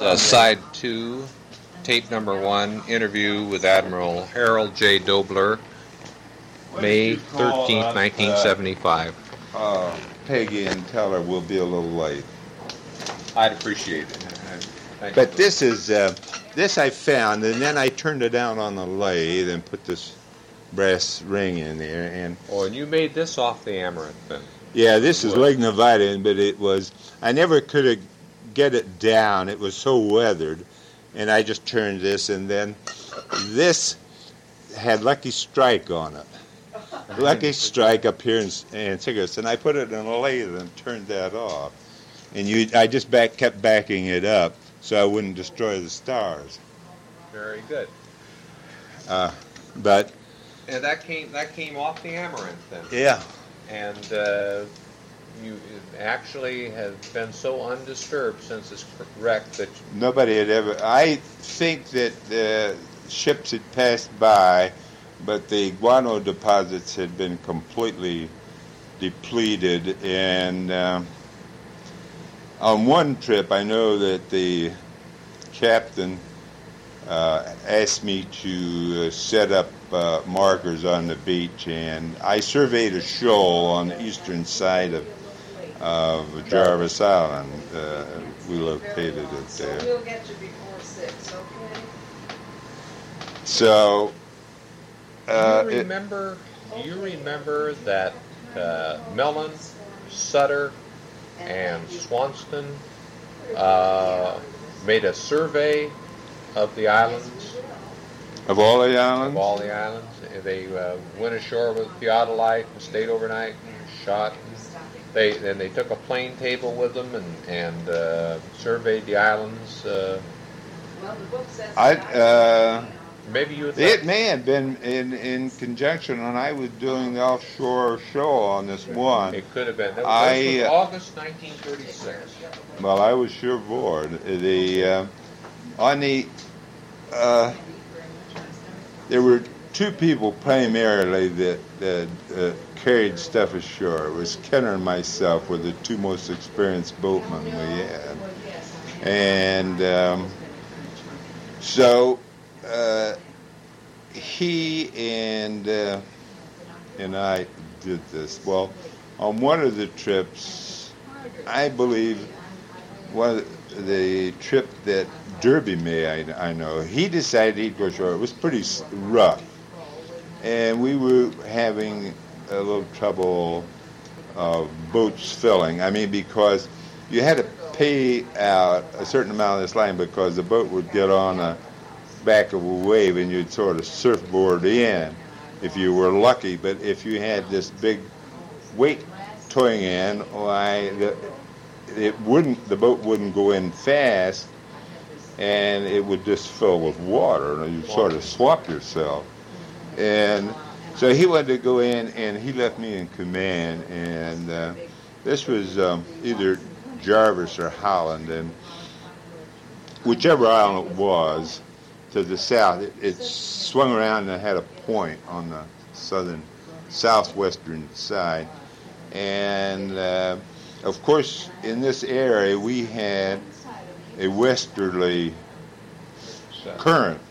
Side 2, tape number 1, interview with Admiral Harold J. Dobler, May 13th, 1975. Peggy and tell her we'll be a little late. I'd appreciate it. But this is, this I found, and then I turned it down on the lathe and put this brass ring in there. And you made this off the Amaranth then? Yeah, this is lignovitin, but it was, I never could get it down. It was so weathered. And I just turned this, and then this had Lucky Strike on it. Lucky Strike up here in cigarettes, and I put it in a lathe and turned that off. And I just kept backing it up so I wouldn't destroy the stars. Very good. But and that came off the Amaranth then. Yeah. And you actually have been so undisturbed since this wreck that nobody had ever. I think that ships had passed by, but the guano deposits had been completely depleted. And on one trip, I know that the captain asked me to set up markers on the beach, and I surveyed a shoal on the eastern side of Jarvis Island. We located it there. So we'll get you before 6, okay? So, do you remember that Mellon, Sutter, and Swanston made a survey of the islands? Of all the islands? Of all the islands. They went ashore with theodolite and stayed overnight and shot. They took a plane table with them and surveyed the islands. Well, the book says maybe you. It may have been in conjunction when I was doing the offshore show on this one. It could have been. That was August 1936. Well, I was sure bored. There were two people primarily that carried stuff ashore. It was Kenner and myself were the two most experienced boatmen we had. And so he and I did this. Well, on one of the trips, I believe the trip that Derby made, I know, he decided he'd go ashore. It was pretty rough. And we were having a little trouble boats filling. I mean, because you had to pay out a certain amount of this line because the boat would get on the back of a wave and you'd sort of surfboard in if you were lucky. But if you had this big weight towing in, why the boat wouldn't go in fast, and it would just fill with water, and you'd sort of swap yourself. And so he wanted to go in, and he left me in command, and this was either Jarvis or Holland, and whichever island it was, to the south, it swung around and had a point on the southwestern side. And, of course, in this area, we had a westerly current,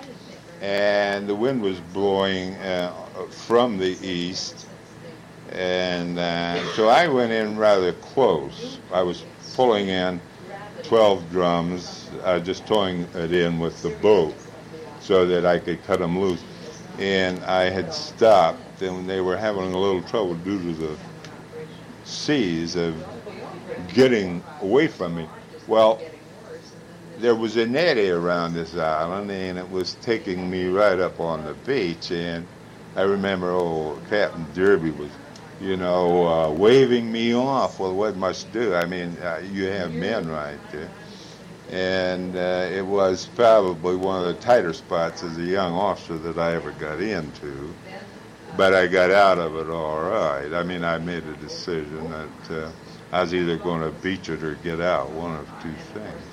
and the wind was blowing from the east, and so I went in rather close. I was pulling in 12 drums, just towing it in with the boat so that I could cut them loose. And I had stopped, and they were having a little trouble due to the seas of getting away from me. Well, there was a netty around this island, and it was taking me right up on the beach. And I remember, Captain Derby was, waving me off. Well, what must do? I mean, you have men right there. And it was probably one of the tighter spots as a young officer that I ever got into. But I got out of it all right. I mean, I made a decision that I was either going to beach it or get out, one of two things.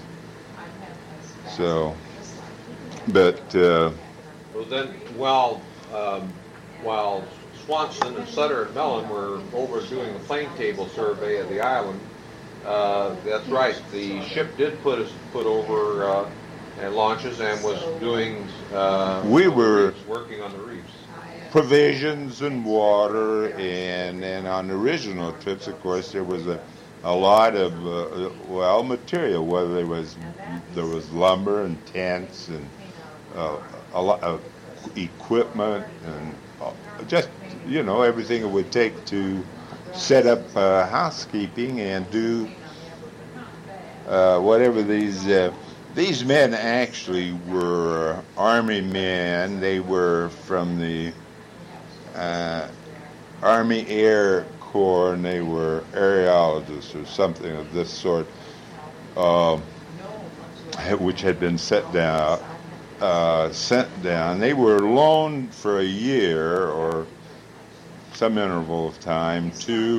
So, but... well, then, while Swanson and Sutter and Mellon were over doing a plane table survey of the island, That's right. The ship did put over at launches and was doing We were working on the reefs. provisions and water, and on the original trips, of course, there was a lot of material. Whether there was lumber and tents and a lot of equipment and just everything it would take to set up housekeeping and do whatever these men actually were Army men. They were from the Army Air Corps, and they were aerologists or something of this sort, which had been sent down. They were loaned for a year or some interval of time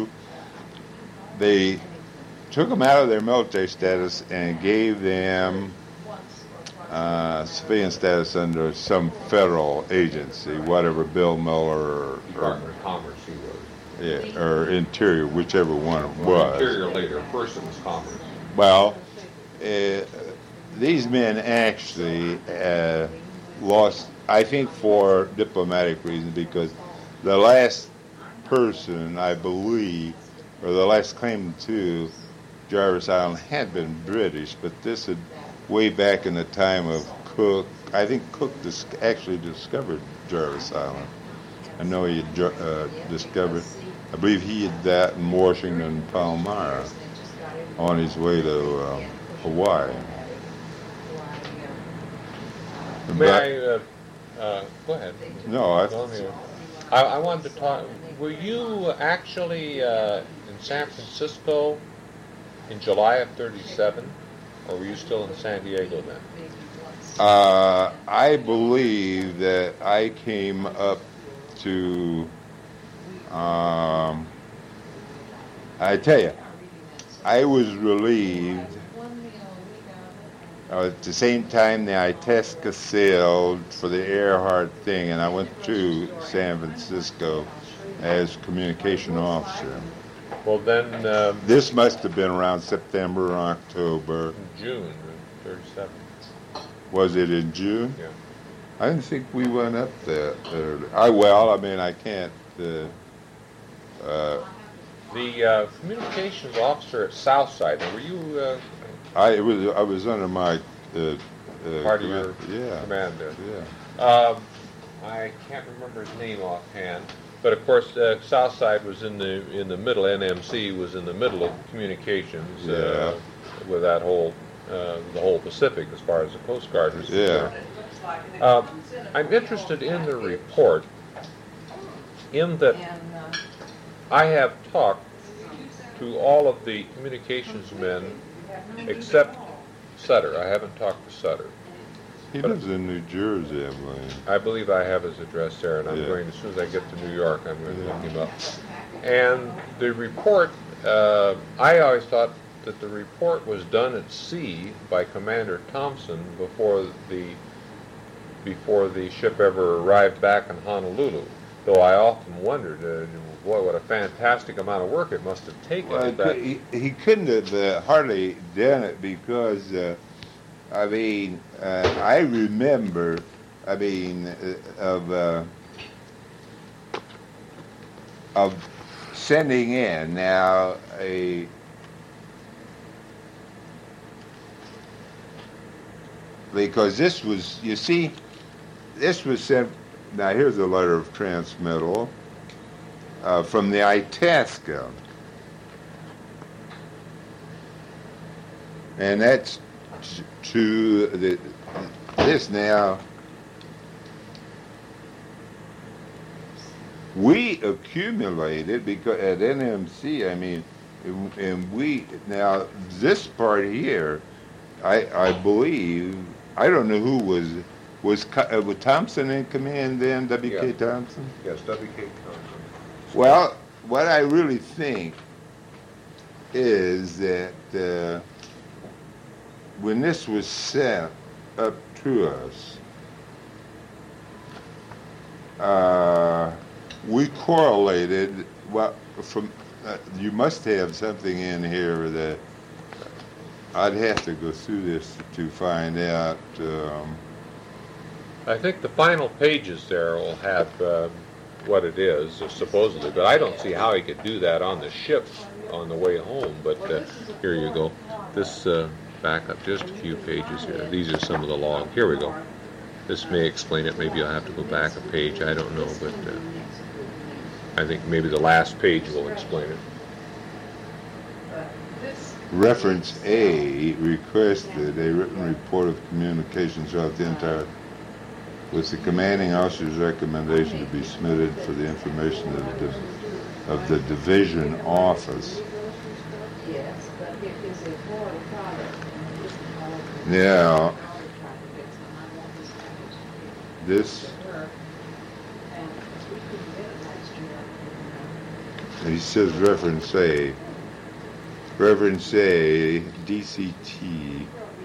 they took them out of their military status and gave them civilian status under some federal agency, whatever Bill Miller Department of Commerce, he was. or Interior, whichever one it was. Interior later, first it was Commerce. Well, these men actually lost, I think, for diplomatic reasons, because the last person, I believe, or the last claimant to Jarvis Island had been British, but this had way back in the time of Cook. I think Cook actually discovered Jarvis Island. I know he had discovered, I believe he had that in Washington, Palmyra, on his way to Hawaii. May I, go ahead. No, I wanted to talk, were you actually in San Francisco in July of 37, or were you still in San Diego then? I believe that I came up to, I tell you, I was relieved at the same time the Itasca sailed for the Earhart thing, and I went to San Francisco as communication officer. Well, then... this must have been around September or October. June of 37. Was it in June? Yeah. I didn't think we went up there early. I can't... the communications officer at Southside, were you... I was under my... part of your command there. Yeah. I can't remember his name offhand. But of course, Southside was in the middle. NMC was in the middle of communications with that whole the whole Pacific, as far as the Coast Guard was concerned. I'm interested in the report, in that I have talked to all of the communications men except Sutter. I haven't talked to Sutter. He lives in New Jersey, I believe. I believe I have his address there, and I'm going, as soon as I get to New York, I'm going to look him up. And the report, I always thought that the report was done at sea by Commander Thompson before the ship ever arrived back in Honolulu. Though I often wondered, boy, what a fantastic amount of work it must have taken. Well, he couldn't have hardly done it because... I remember, of sending in now because this was, you see, this was sent, now here's a letter of transmittal from the Itasca. And that's to this now. We accumulated because at NMC, and we now this part here, I believe, I don't know who was Thompson in command then, W.K. Thompson? Yes, W.K. Thompson. Well, what I really think is that when this was sent up to us, we correlated, well, from you must have something in here that I'd have to go through this to find out. I think the final pages there will have what it is, supposedly, but I don't see how he could do that on the ship on the way home. But here you go. This back up just a few pages here. These are some of the logs. Here we go. This may explain it. Maybe I'll have to go back a page. I don't know, but I think maybe the last page will explain it. Reference A requested a written report of communications throughout the entire, with the commanding officer's recommendation to be submitted for the information of the division office. Now, this, he says reference A. Reference A, DCT.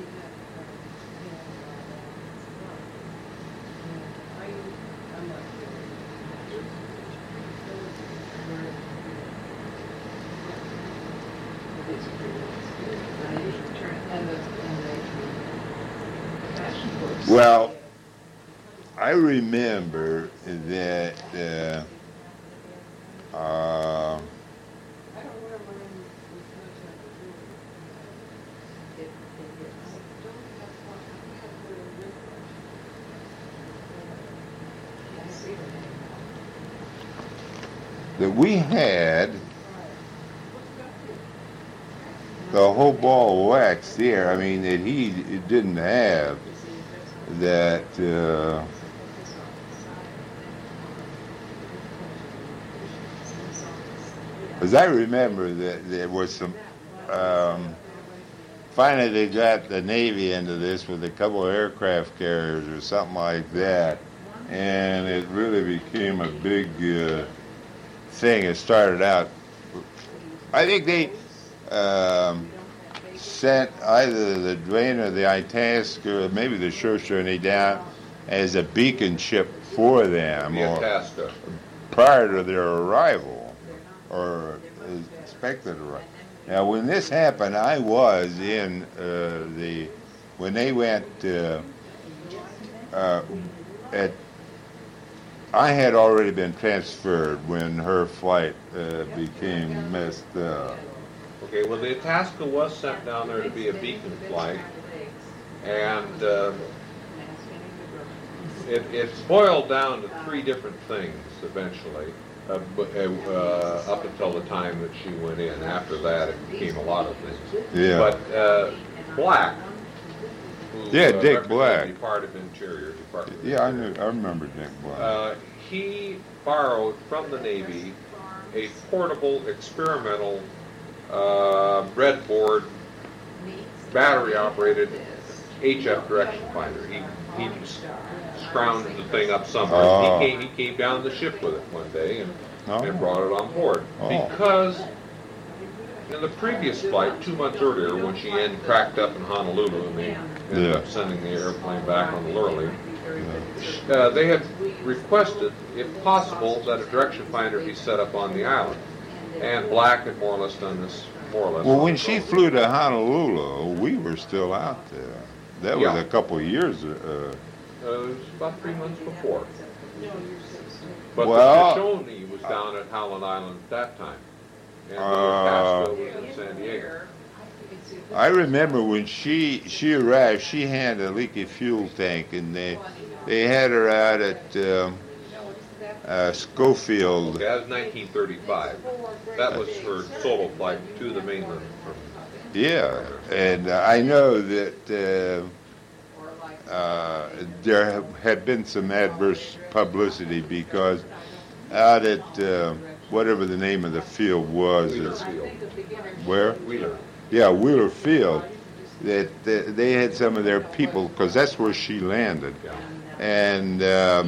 Well, I remember that that we had the whole ball of wax there. I mean, that he didn't have that. As I remember that there was some. Finally, they got the Navy into this with a couple of aircraft carriers or something like that, and it really became a big thing. It started out. I think they sent either the Duane or the Itasca, or maybe the Shoshone down as a beacon ship for them, or prior to their arrival, or expected arrival. Now, when this happened, I was in when they went I had already been transferred when her flight became messed up. Okay, well, the Itasca was sent down there to be a beacon flight, and it boiled down to three different things eventually. Up until the time that she went in. After that, it became a lot of things. Yeah. But Black, who Dick Black, Department of Interior Department. Yeah, I remember Dick Black. He borrowed from the Navy a portable experimental breadboard battery-operated HF direction finder. He scrounged the thing up somewhere. Oh. He came down the ship with it one day and brought it on board. Because in the previous flight, 2 months earlier, when she cracked up in Honolulu and they ended up sending the airplane back on the Lurleen, they had requested, if possible, that a direction finder be set up on the island. And Black had more or less done this, more or less. Well, when she flew to Honolulu, we were still out there. That was a couple of years. It was about 3 months before. But the Shoshone was down at Howland Island at that time. And the Itasca was in San Diego. I remember when she arrived, she had a leaky fuel tank, and they had her out at Schofield. Okay, that was 1935. That was her solo flight to the mainland. Yeah, and I know that there had been some adverse publicity because out at whatever the name of the field was, where? Wheeler. Yeah, Wheeler Field. That they had some of their people, because that's where she landed, and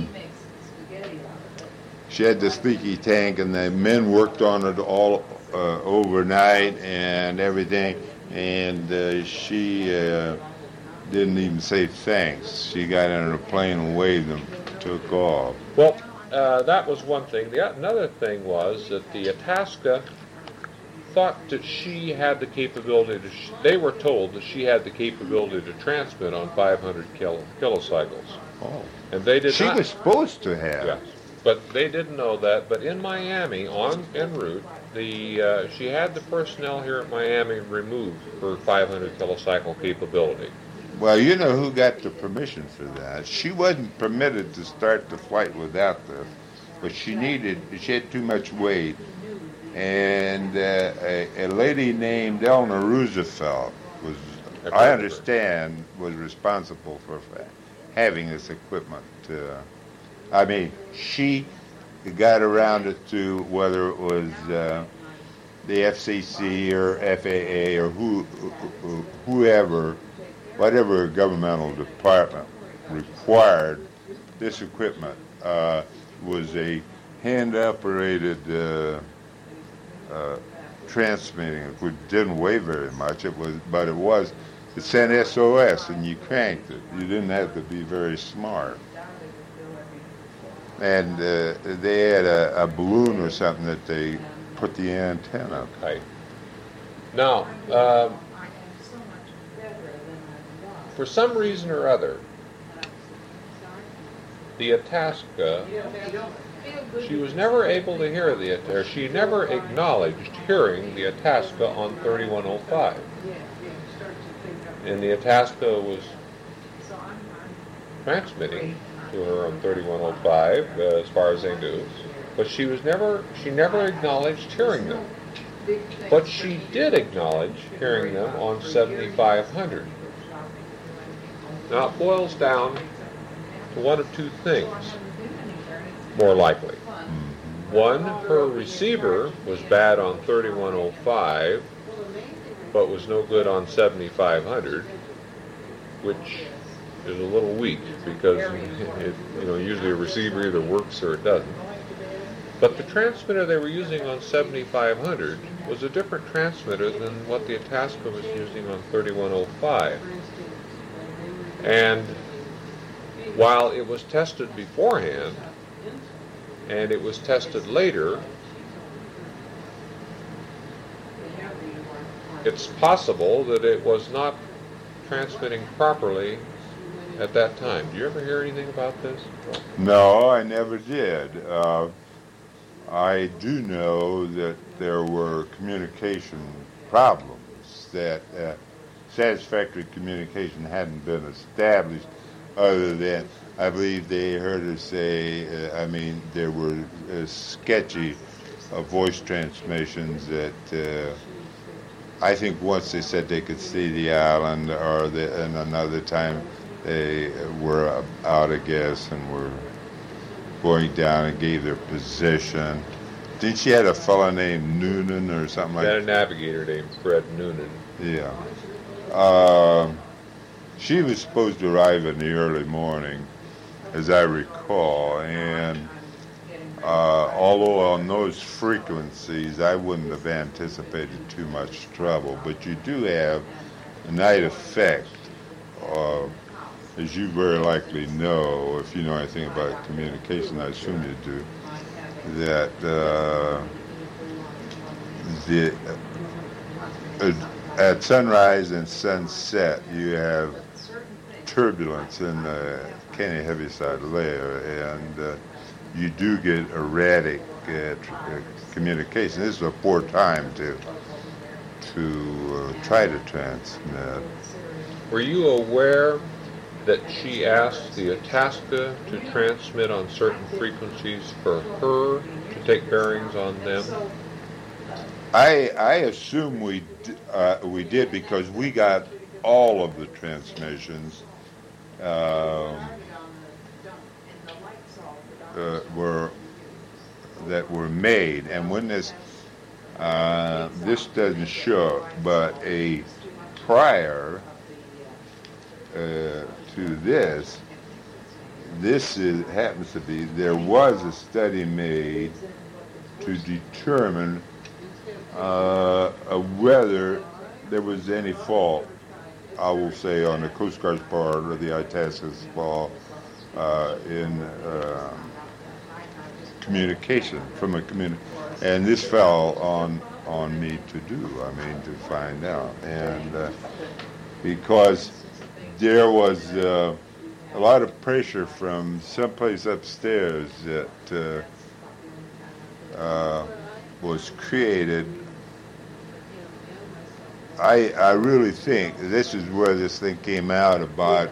she had this leaky tank, and the men worked on it all overnight and everything, and she didn't even say thanks. She got in a plane and waved them, took off. Well, that was one thing. Another thing was that the Itasca thought that she had the capability to, they were told that she had the capability to transmit on 500 kilocycles. Oh. And they did she not. She was supposed to have. Yes. But they didn't know that. But in Miami, en route, she had the personnel here at Miami remove her 500 kilocycle capability. Well, you know who got the permission for that? She wasn't permitted to start the flight without this, but she had too much weight. And a lady named Eleanor Roosevelt I understand, was responsible for having this equipment. She got around it to whether it was the FCC or FAA or whoever, whatever governmental department required this equipment was a hand-operated transmitting. It didn't weigh very much. It sent SOS, and you cranked it. You didn't have to be very smart. And they had a balloon or something that they put the antenna. Okay. Now, for some reason or other, the Itasca, she was never able to hear or she never acknowledged hearing the Itasca on 3105. And the Itasca was transmitting to her on 3105, as far as they knew, but she never acknowledged hearing them. But she did acknowledge hearing them on 7500. Now it boils down to one of two things, more likely. One, her receiver was bad on 3105, but was no good on 7500, which is a little weak because usually a receiver either works or it doesn't. But the transmitter they were using on 7500 was a different transmitter than what the Itasca was using on 3105. And while it was tested beforehand and it was tested later, it's possible that it was not transmitting properly at that time. Do you ever hear anything about this? No, I never did. I do know that there were communication problems, that satisfactory communication hadn't been established, other than, I believe they heard her say, there were sketchy voice transmissions that I think once they said they could see the island, and another time they were out of gas and were going down and gave their position. Didn't she had a fellow named Noonan or something like that? She had a navigator named Fred Noonan. Yeah. She was supposed to arrive in the early morning, as I recall, and although on those frequencies I wouldn't have anticipated too much trouble, but you do have a night effect, as you very likely know, if you know anything about communication, I assume you do, that at sunrise and sunset you have turbulence in the Caney Heaviside layer, and you do get erratic communication. This is a poor time to try to transmit. Were you aware that she asked the Itasca to transmit on certain frequencies for her to take bearings on them? I assume we did, because we got all of the transmissions that were made, and when this doesn't show, but a prior to this happens to be, there was a study made to determine whether there was any fault, I will say, on the Coast Guard's part or the Itasca's fault in communication and this fell on on me to do. I mean, to find out, and because there was a lot of pressure from someplace upstairs that was created. I really think this is where this thing came out about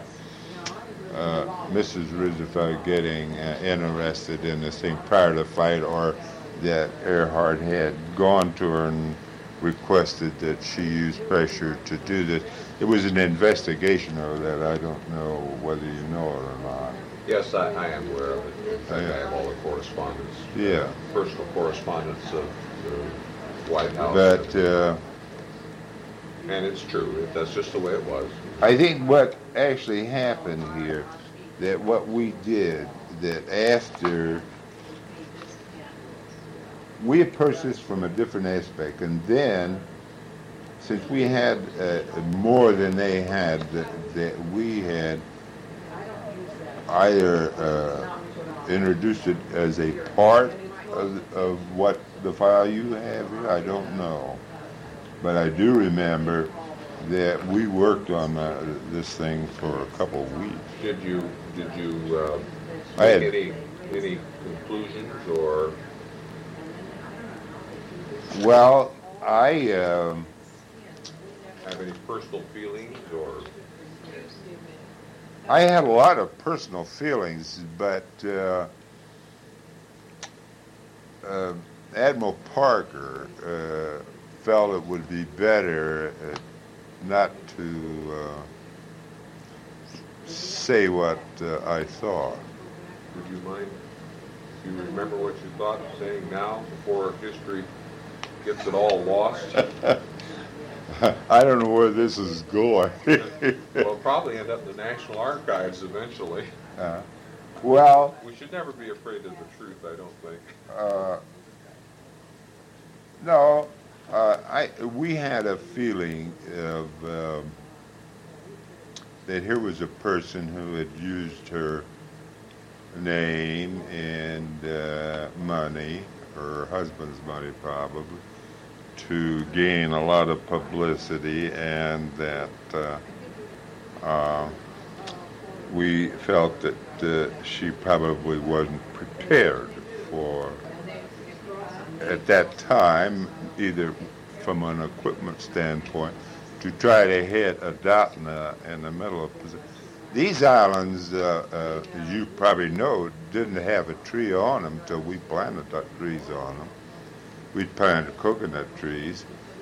Mrs. Roosevelt getting interested in this thing prior to the fight, or that Earhart had gone to her and requested that she use pressure to do this. It was an investigation of that. I don't know whether you know it or not. Yes, I am aware of it. In fact, I have all the correspondence. Yeah. Personal correspondence of the White House. But and it's true. That's just the way it was. I think what actually happened here, that what we did, that after we approached this from a different aspect, and then since we had more than they had, that we had either introduced it as a part of what the file you have here, I don't know. But I do remember that we worked on this thing for a couple of weeks. Did you make any conclusions or? Well, I have any personal feelings or? I had a lot of personal feelings, but Admiral Parker felt it would be better not to say what I thought. Would you mind? Do you remember what you thought of saying now before history gets it all lost? I don't know where this is going. Well, it'll probably end up in the National Archives eventually. Well, we should never be afraid of the truth, I don't think. No, we had a feeling of that here was a person who had used her name and money, her husband's money probably, to gain a lot of publicity, and that we felt that she probably wasn't prepared for, at that time, either from an equipment standpoint, to try to hit a dot in the middle of position. These islands, as you probably know, didn't have a tree on them until we planted the trees on them. We'd planted coconut trees,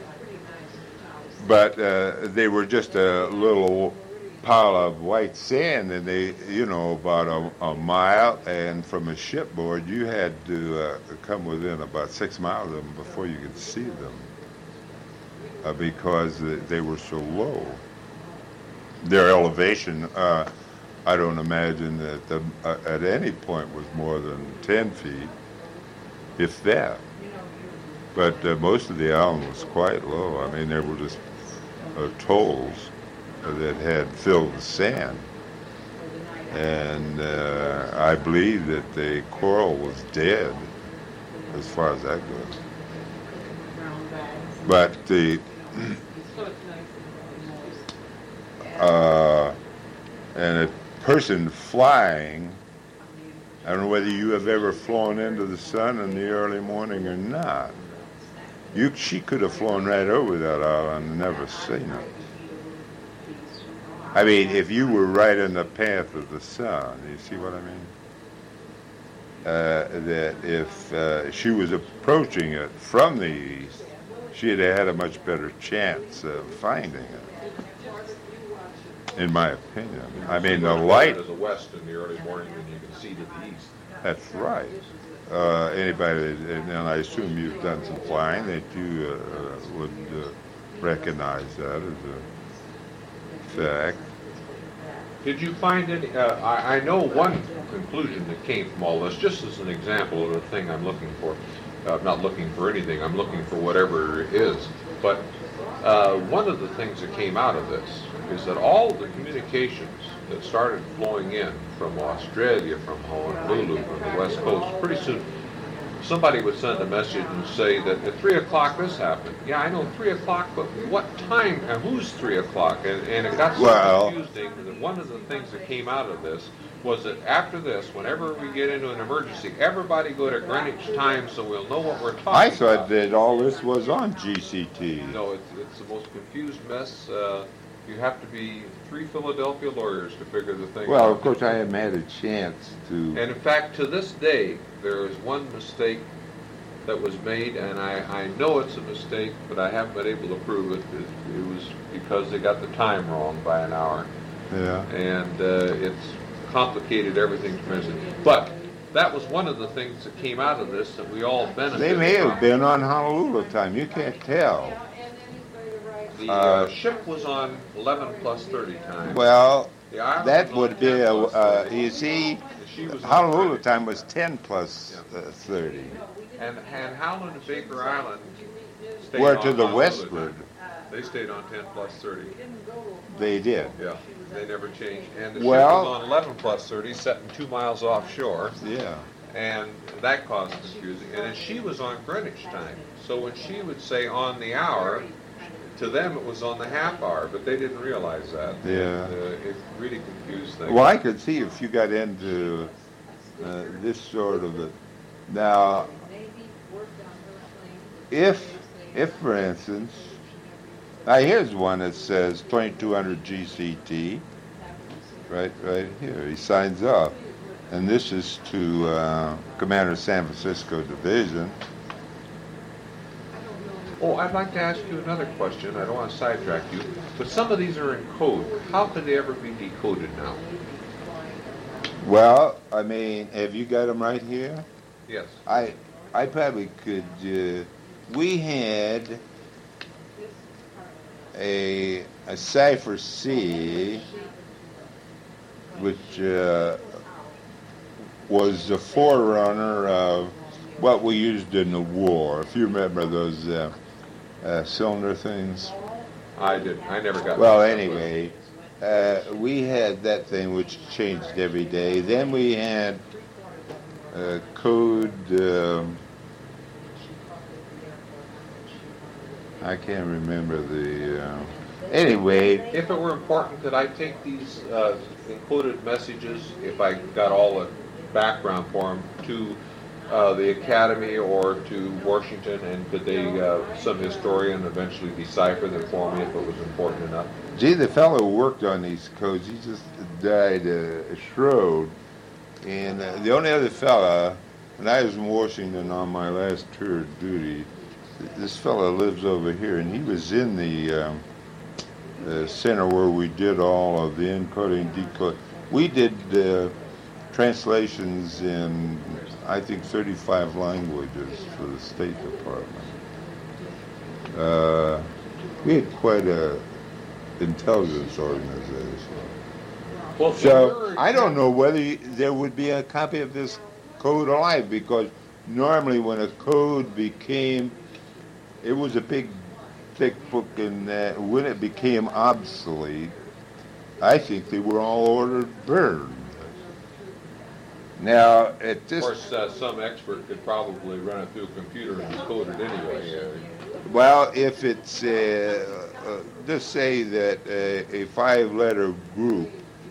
but they were just a little pile of white sand, and they, about a mile, and from a shipboard, you had to come within about 6 miles of them before you could see them, because they were so low. Their elevation, I don't imagine that at any point was more than 10 feet, if that. But most of the island was quite low. I mean, there were just atolls that had filled with sand. And I believe that the coral was dead, as far as that goes. But and a person flying, I don't know whether you have ever flown into the sun in the early morning or not. She could have flown right over that island and never seen it. I mean, if you were right in the path of the sun, you see what I mean? That if she was approaching it from the east, she'd have had a much better chance of finding it, in my opinion. I mean, the light... To the west in the early morning, and you can see to the east. That's right. Anybody, and I assume you've done some flying, that you would recognize that as a fact. Did you find any, I know one conclusion that came from all this, just as an example of the thing I'm looking for. I'm not looking for anything, I'm looking for whatever it is. But one of the things that came out of this is that all the communications that started flowing in from Australia, from Honolulu, from the West Coast, pretty soon somebody would send a message and say that at 3 o'clock this happened. Yeah, I know 3 o'clock, but what time and who's 3 o'clock? And it got so confusing that one of the things that came out of this was that after this, whenever we get into an emergency, everybody go to Greenwich time so we'll know what we're talking about. I thought that all this was on GCT. No, it's the most confused mess. You have to be 3 Philadelphia lawyers to figure the thing out. Well, of course, I haven't had a chance to. And in fact, to this day, there is one mistake that was made, and I know it's a mistake, but I haven't been able to prove it. It was because they got the time wrong by an hour. Yeah. And it's complicated everything tremendously. But that was one of the things that came out of this that we all benefited They may from. have been on Honolulu time. You can't tell. The ship was on 11 plus 30 time. Well, The island that was on would be 10 plus 30. you see, She was on Honolulu Greenwich. time was 10 plus 30. And Howland and Baker Island stayed Where on to the Honolulu westward, time. They stayed on 10 plus 30. they did. Yeah, they never changed. And the Well- ship was on 11 plus 30, setting 2 miles offshore. Yeah. And that caused confusing. And then she was on Greenwich time. So when she would say on the hour, to them it was on the half hour, but they didn't realize that. Yeah. It really confused things. Well, I could see if you got into this sort of a. Now, if for instance, now here's one that says 2200 GCT, right here. He signs up, and this is to Commander San Francisco Division. Oh, I'd like to ask you another question. I don't want to sidetrack you, but some of these are in code. How could they ever be decoded now? Well, I mean, have you got them right here? Yes. I probably could. We had a Cipher C, which was the forerunner of what we used in the war. If you remember those cylinder things. I did. I never got. Well, that. anyway, we had that thing which changed every day. Then we had code. I can't remember the. Anyway. If it were important, could I take these encoded messages, if I got all the background for them, to the Academy or to Washington, and could they, some historian, eventually decipher them for me if it was important enough? Gee, the fellow who worked on these codes, he just died a Schroed. And the only other fella, when I was in Washington on my last tour of duty, this fellow lives over here, and he was in the center where we did all of the encoding, decoding. We did translations in, I think, 35 languages for the State Department. We had quite a intelligence organization. Well, So I don't know whether there would be a copy of this code alive, because normally when a code became, it was a big, thick book, and when it became obsolete, I think they were all ordered burned. Now, at this... Of course, some expert could probably run it through a computer and decode it anyway. Well, if it's, just say that a 5-letter group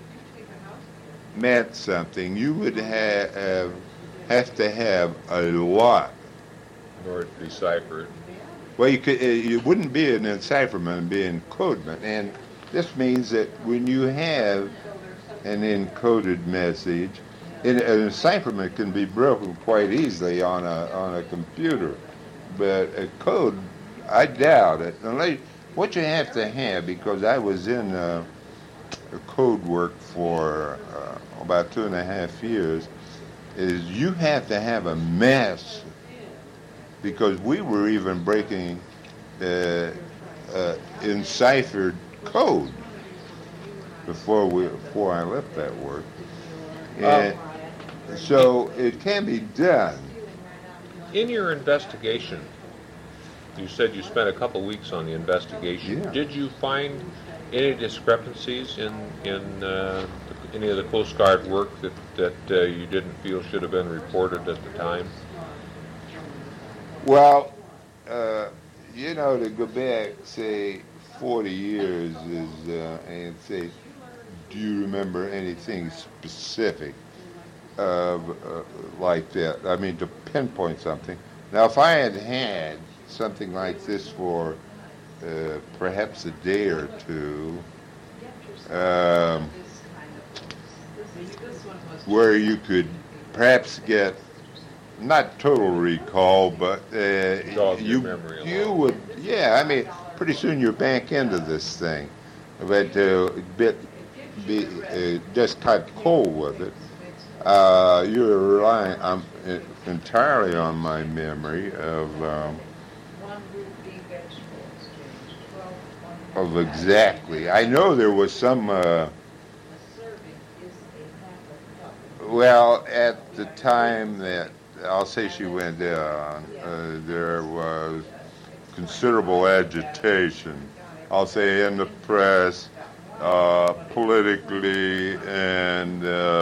meant something, you would have to have a lot. In order to decipher it. Well, it wouldn't be an encipherment, it'd be encodement. And this means that when you have an encoded message, an encipherment can be broken quite easily on a computer. But a code, I doubt it. Unless, what you have to have, because I was in a code work for about 2.5 years, is you have to have a mass, because we were even breaking enciphered code before I left that work. And so it can be done. In your investigation, you said you spent a couple weeks on the investigation. Yeah. Did you find any discrepancies in any of the Coast Guard work that you didn't feel should have been reported at the time? Well, to go back, say, 40 years is, and say, do you remember anything specific like that? I mean, to pinpoint something. Now, if I had something like this for perhaps a day or two, where you could perhaps get not total recall, but you would, yeah. I mean, pretty soon you're back into this thing, but be just cut cold with it. You're relying entirely on my memory of exactly. I know there was some. Well, at the time that I'll say she went down, there was considerable agitation. I'll say in the press, politically, and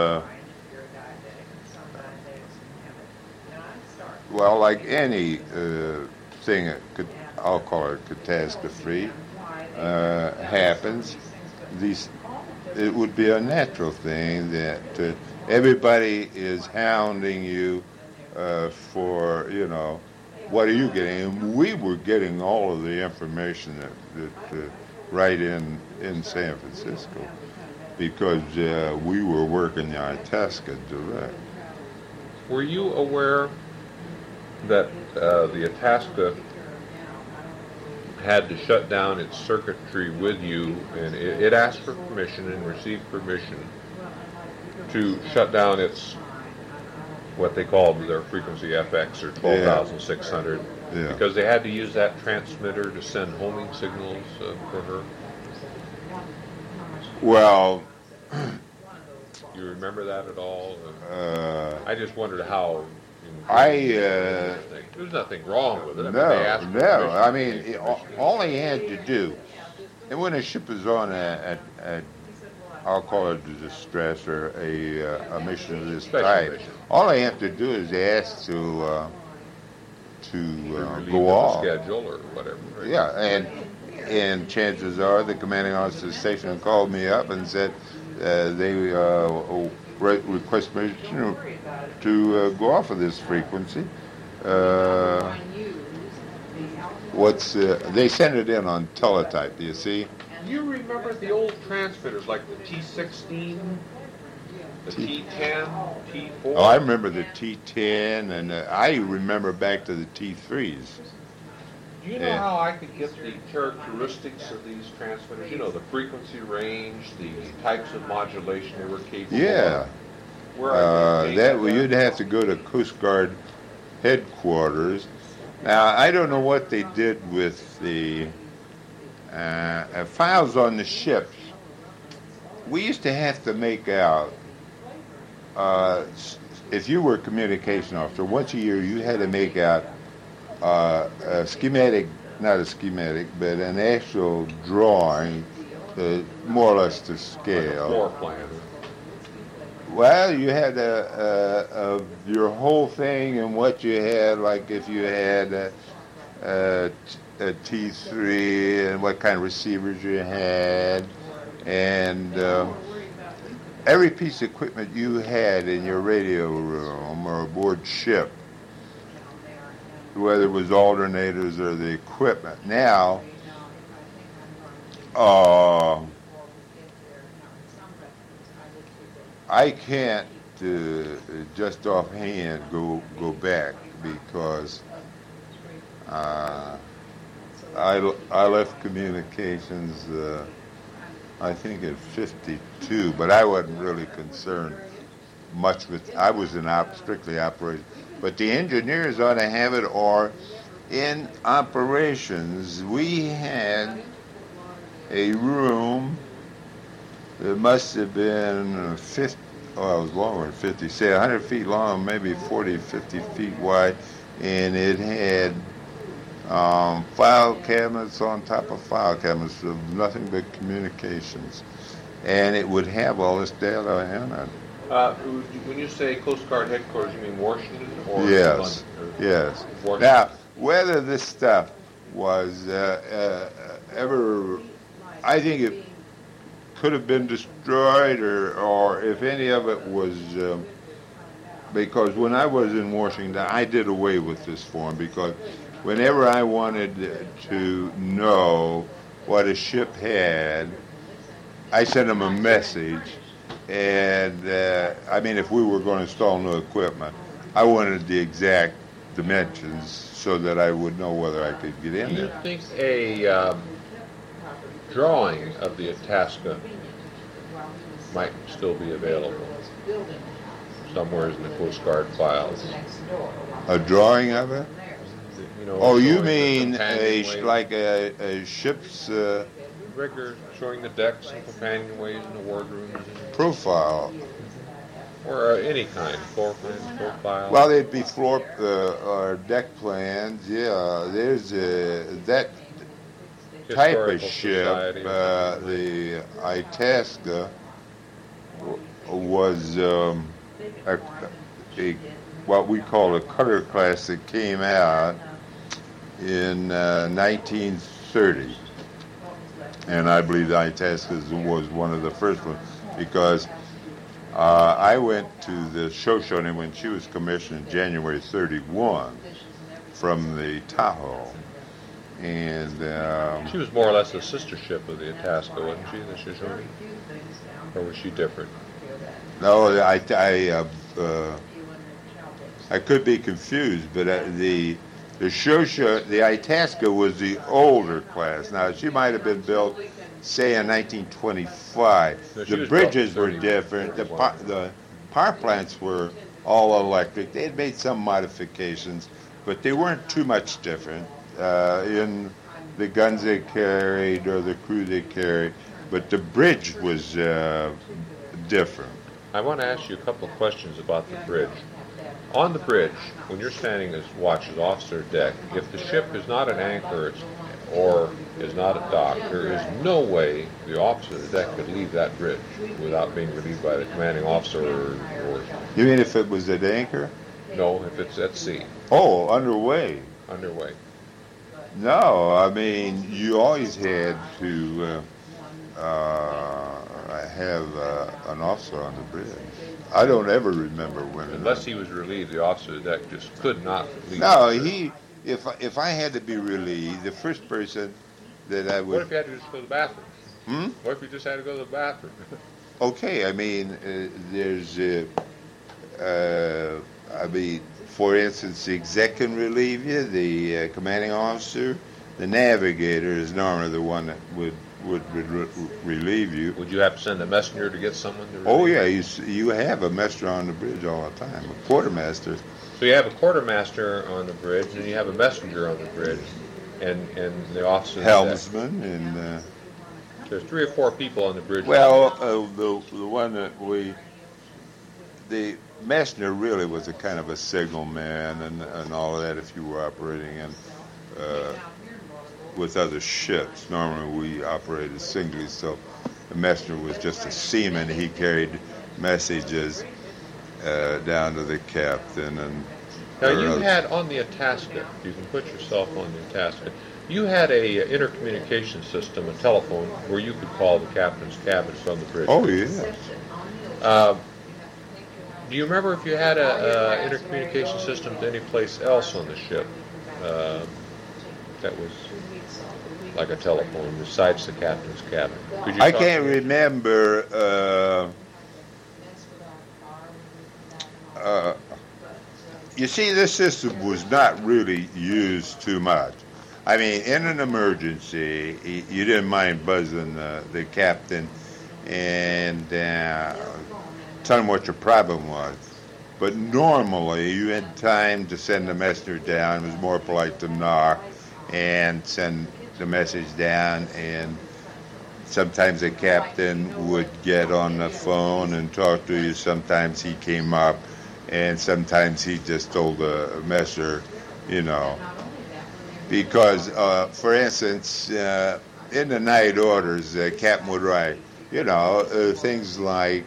well, like any thing, I'll call it catastrophe, happens. It would be a natural thing that everybody is hounding you for, what are you getting? And we were getting all of the information that right in San Francisco because we were working the Itasca direct. Were you aware that the Itasca had to shut down its circuitry with you, and it asked for permission and received permission to shut down its, what they called their frequency FX, or 12,600, because they had to use that transmitter to send homing signals for her? Well, you remember that at all? I just wondered how. There's nothing wrong with it. I mean, all he had to do, and when a ship is on I'll call it a distress or a mission of this type, all they have to do is ask to go off. Schedule or whatever. Right? Yeah, and chances are the commanding officer of the station called me up and said they request permission to go off of this frequency. They send it in on teletype, do you see? You remember the old transmitters like the T16, the T10, T4? Oh, I remember the T10, and I remember back to the T3s. Do you know how I could get the characteristics of these transmitters? You know, the frequency range, the types of modulation they were capable of? You'd have to go to Coast Guard headquarters. Now, I don't know what they did with the files on the ships. We used to have to make out, if you were a communication officer, once a year you had to make out a schematic, not a schematic, but an actual drawing, more or less to scale. Like a floor plan. Well, you had your whole thing and what you had, like if you had a T3 and what kind of receivers you had, and every piece of equipment you had in your radio room or aboard ship, whether it was alternators or the equipment. Now, I can't just offhand go back because I left communications I think at 52, but I wasn't really concerned much with. I was strictly operations, but the engineers ought to have it. Or in operations, we had a room. It must have been 50, it was longer than 50, say 100 feet long, maybe 40, 50 feet wide, and it had file cabinets on top of file cabinets of nothing but communications. And it would have all this data in it. When you say Coast Guard headquarters, you mean Washington or Yes, London? Yes. Washington. whether this stuff was ever, I think it could have been destroyed, or if any of it was, because when I was in Washington, I did away with this form, because whenever I wanted to know what a ship had, I sent them a message, and I mean, if we were going to install new equipment, I wanted the exact dimensions so that I would know whether I could get in there. Do you think a drawing of the Itasca might still be available somewhere in the Coast Guard files? A drawing of it? You know, oh, you showing mean the like a ship's rigger showing the decks and companionways and the wardrooms and profile? Or any kind, floor plans, profile. Well, they'd be floor or deck plans. Yeah, there's that type of ship. The Itasca was what we call a cutter class that came out in 1930, and I believe the Itasca was one of the first ones, because I went to the Shoshone when she was commissioned in January 31 from the Tahoe, and she was more or less a sister ship of the Itasca, wasn't she, the Shoshone? Or was she different? No, I could be confused, but the Shoshone, the Itasca was the older class. Now, she might have been built, say, in 1925. No, the bridges were different. The power plants were all electric. They had made some modifications, but they weren't too much different in the guns they carried or the crew they carried. But the bridge was different. I want to ask you a couple of questions about the bridge. On the bridge, when you're standing as watch as officer deck, if the ship is not an anchor or is not a dock, there is no way the officer of the deck could leave that bridge without being relieved by the commanding officer or You mean if it was at anchor? No, if it's at sea. Oh, underway. Underway. No, I mean, you always had to have an officer on the bridge. I don't ever remember when. Unless he was relieved, the officer of the deck just could not leave. No, if I had to be relieved, the first person that I would. What if you had to just go to the bathroom? What if you just had to go to the bathroom? Okay, I mean, there's, I mean, for instance, the exec can relieve you, the commanding officer, the navigator is normally the one that would relieve you. Would you have to send a messenger to get someone to relieve Oh, yeah, you have a messenger on the bridge all the time, a quartermaster. So you have a quartermaster on the bridge, and you have a messenger on the bridge, and the officer. Helmsman, and... there's 3 or 4 people on the bridge. Well, the one that the messenger really was a kind of a signalman and all of that if you were operating in with other ships. Normally we operated singly, so the messenger was just a seaman. He carried messages down to the captain. And now you had on the Itasca, you can put yourself on the Itasca, you had a intercommunication system, a telephone, where you could call the captain's cabin from the bridge. Oh, yes. Do you remember if you had a intercommunication system to any place else on the ship that was like a telephone besides the captain's cabin? I can't remember. You see, this system was not really used too much. I mean, in an emergency, you didn't mind buzzing the captain and tell him what your problem was. But normally, you had time to send the messenger down. It was more polite to knock and send the message down. And sometimes the captain would get on the phone and talk to you. Sometimes he came up, and sometimes he just told the messenger, you know. Because, for instance, in the night orders, the captain would write, you know, things like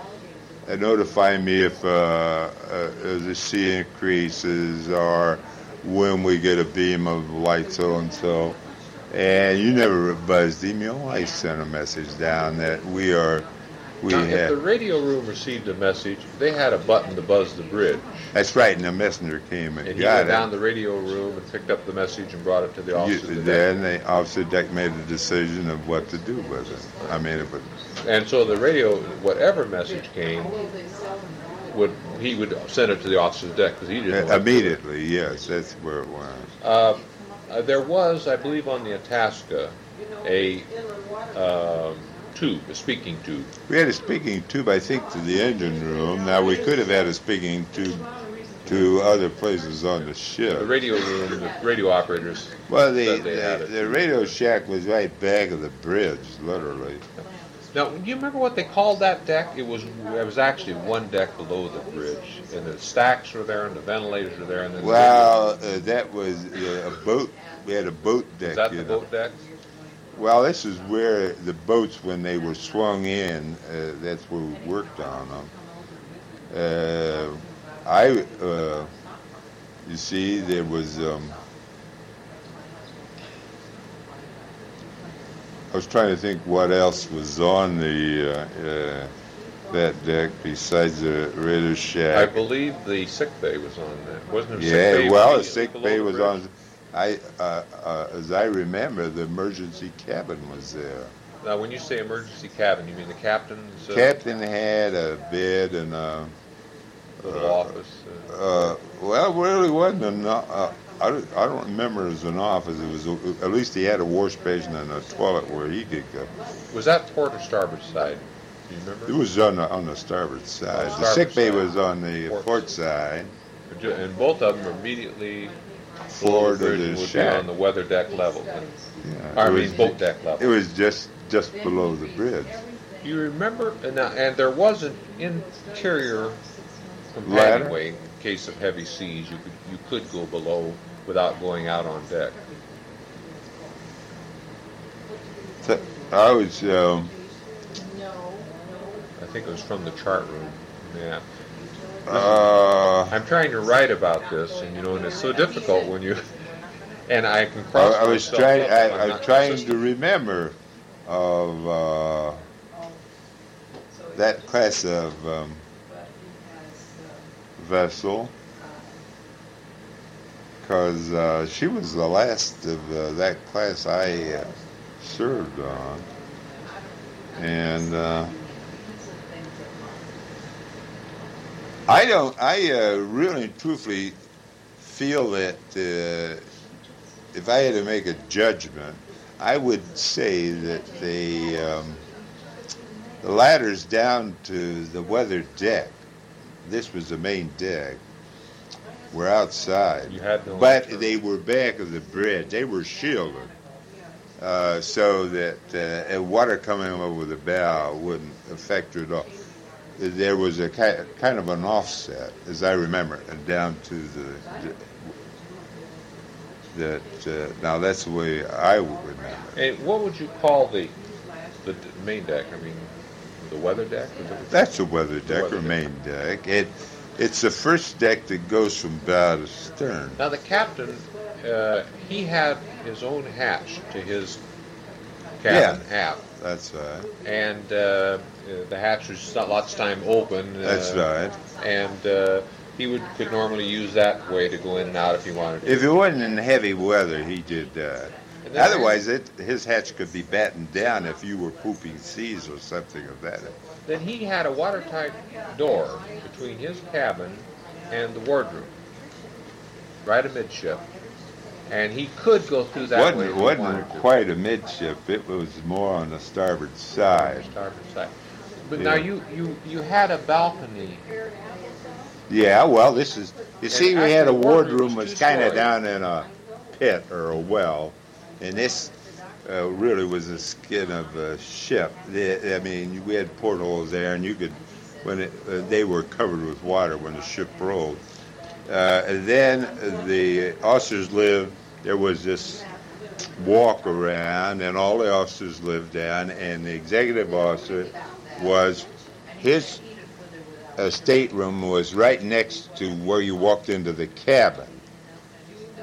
notify me if the sea increases, or when we get a beam of light so-and-so. And you never buzzed him. You always sent a message down that if the radio room received a message, they had a button to buzz the bridge. That's right, and the messenger came and he got went it. down the radio room and picked up the message and brought it to the officer of the deck. Then the officer of deck made a decision of what to do with it. I mean, and so the radio, whatever message came, he would send it to the officer of the deck because he didn't immediately. Yes, that's where it went. There was, I believe, on the Itasca, a speaking tube. We had a speaking tube, I think, to the engine room. Now, we could have had a speaking tube to other places on the ship. The radio room, the radio operators. Well, the radio shack was right back of the bridge, literally. Now, do you remember what they called that deck? It was actually one deck below the bridge, and the stacks were there, and the ventilators were there, and then that was a boat. We had a boat deck. Was that the boat deck? Well, this is where the boats, when they were swung in, that's where we worked on them. You see, there was. I was trying to think what else was on that deck besides the radio shack. I believe the sick bay was on that, wasn't it? The sick bay was on. As I remember, the emergency cabin was there. Now, when you say emergency cabin, you mean the captain's? Captain had a bed and a little office. Well, it really wasn't I don't remember it as an office. It was at least he had a wash basin and a toilet where he could go. Was that port or starboard side? Do you remember? It was on the starboard side. The sick bay was on the port side. And both of them were immediately forward of the shack on the weather deck level. Boat deck level. It was just below the bridge. You remember? And there was an interior companionway in case of heavy seas. You could go below without going out on deck. I was. I think it was from the chart room. Yeah. I'm trying to write about this, and it's so difficult when you. And I can cross. I'm trying to remember of that class of vessel, because she was the last of that class I served on, and. I really and truthfully feel that if I had to make a judgment, I would say that the ladders down to the weather deck, this was the main deck, were outside. You had no but they were back of the bridge. They were shielded so that water coming over the bow wouldn't affect it at all. There was a kind of an offset, as I remember, down to now that's the way I would remember. And what would you call the main deck? I mean, the weather deck? That's the weather deck or main deck. It's the first deck that goes from bow to stern. Now the captain, he had his own hatch to his cabin aft. That's right. And the hatch was lots of time open. That's right. And he could normally use that way to go in and out if he wanted to. If it wasn't in heavy weather, he did that. Otherwise, his hatch could be battened down if you were pooping seas or something of that. Then he had a watertight door between his cabin and the wardroom, right amidship. And he could go through that way. It wasn't quite a midship. It was more on the starboard side. But now you had a balcony. Yeah, well, this is... You see, we had a wardroom was kind of down in a pit or a well. And this really was the skin of a ship. I mean, we had portholes there, and you could... they were covered with water when the ship rolled. And then the officers lived, there was this walk around, and all the officers lived down, and the executive officer was, his stateroom was right next to where you walked into the cabin.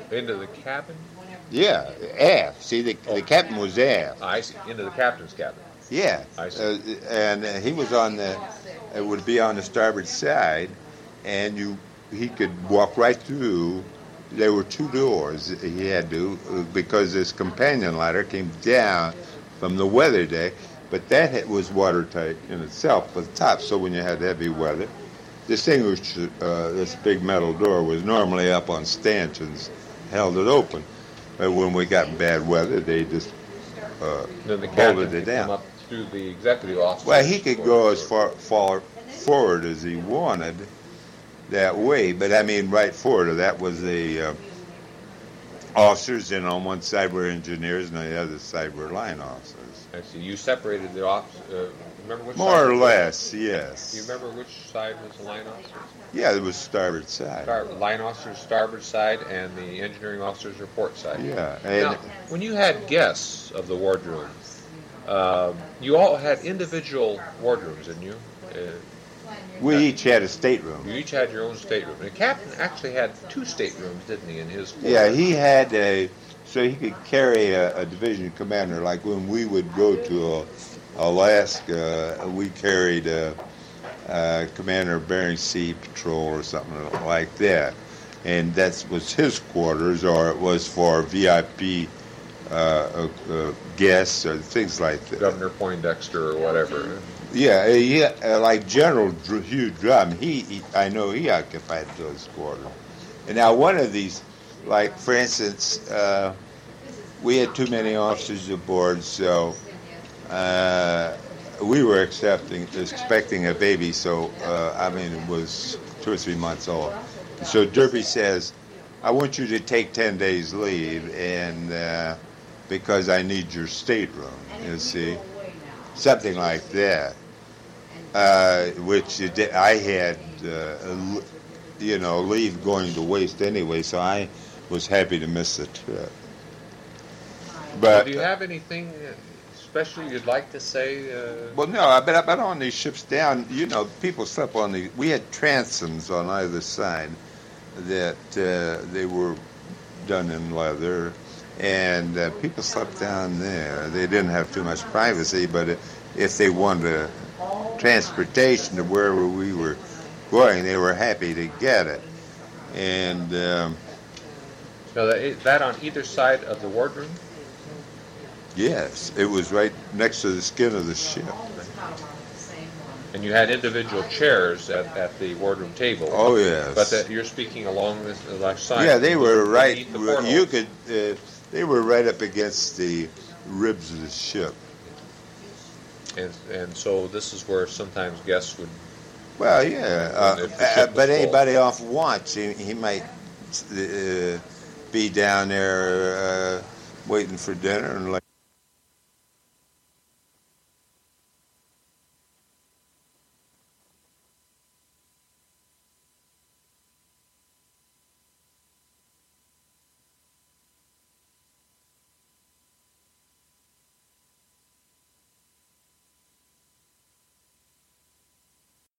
Into the cabin? Yeah, aft. See, the captain was aft. I see. Into the captain's cabin. Yeah. I see. And he was on the, it would be on the starboard side, and he could walk right through. There were 2 doors he had to, because his companion ladder came down from the weather deck, but that was watertight in itself for the top, so when you had heavy weather, this big metal door was normally up on stanchions, held it open. But when we got bad weather, they just then the bolted it down. Come up through the executive office. Well, he could go as far forward as he wanted that way, but I mean right forward. That was the officers, and on one side were engineers, and on the other side were line officers. I see. You separated the office. Remember which More side? or less, yes. Do you remember which side was the line officer? Yeah, it was starboard side. Line officer's starboard side and the engineering officer's report side. Yeah. Now, when you had guests of the wardroom, you all had individual wardrooms, didn't you? We each had a stateroom. You each had your own stateroom. The captain actually had 2 staterooms, didn't he, in his quarters? Yeah, he had so he could carry a division commander. Like when we would go to Alaska, we carried Commander of Bering Sea Patrol or something like that. And that was his quarters, or it was for VIP guests or things like that. Governor Poindexter or whatever. Yeah, like General Hugh Drum, I know he occupied those quarters. And now one of these, like for instance, we had too many officers aboard, so we were expecting a baby. So it was 2 or 3 months old. So Derby says, "I want you to take 10 days leave, and because I need your stateroom." You see, something like that. Which I had, leave going to waste anyway, so I was happy to miss the trip. But do you have anything special you'd like to say? Well, no, but on these ships down, people slept on we had transoms on either side that they were done in leather, and people slept down there. They didn't have too much privacy, but if they wanted transportation to wherever we were going, they were happy to get it. And so that on either side of the wardroom? Yes, it was right next to the skin of the ship. And you had individual chairs at the wardroom table. Oh yes. But you're speaking along the left side. Yeah, they were right. You could. They were right up against the ribs of the ship. And so this is where sometimes guests would. Well, yeah, but anybody off watch, he might be down there waiting for dinner and like.